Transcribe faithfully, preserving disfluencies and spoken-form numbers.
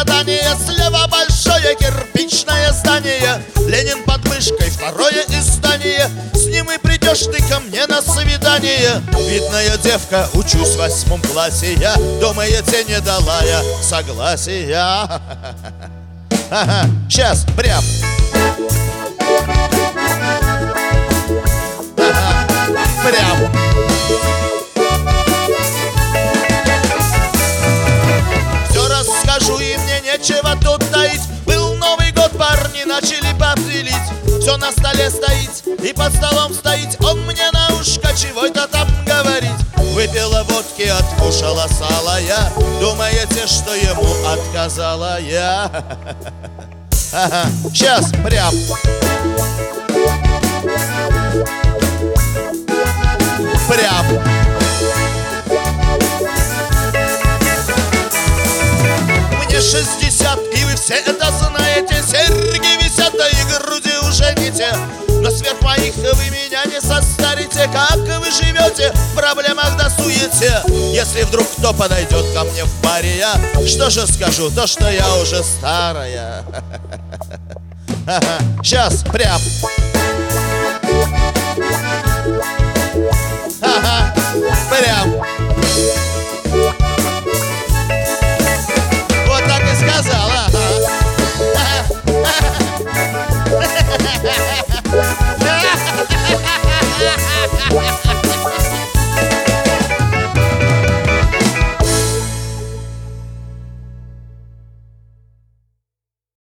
задание. Слева большое кирпичное здание, Ленин под мышкой, второе издание. С ним и придешь ты ко мне на свидание. Видная девка, учусь в восьмом классе я. Думаете, не дала я согласия? Сейчас, прям. Прям. Все расскажу, и мне нечего тут таить. Был Новый год, парни начали бабзелить. Все на столе стоит и под столом стоит. Он мне на ушко чего это там говорит. Выпила водки, откушала сало я. Думаете, что ему отказала я? Сейчас, прям. Прям. Мне шестьдесят, и вы все это знаете. Серьги висят, да и груди уже не те. Но сверх моих вы меня не состарите. Как вы живете в проблемах да суете? Если вдруг кто подойдет ко мне в паре, я что же скажу? То, что я уже старая. Сейчас, прям.